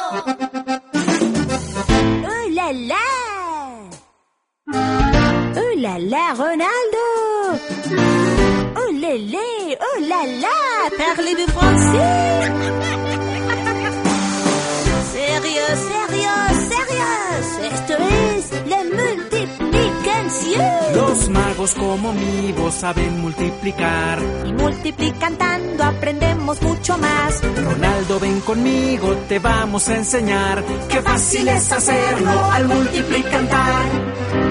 ¡Oh, la, la! ¡Oh, la, la, Ronaldo! ¡Oh, lélé! ¡Oh, la, la! Parlez-vous français? ¡Sérieux, sérieux, sérieux! Esto es la multiplicación. Los magos como mi voz saben multiplicar. Y multiplicando aprendemos mucho más. Ronaldo, ven conmigo, te vamos a enseñar. Qué fácil es hacerlo al multiplicar.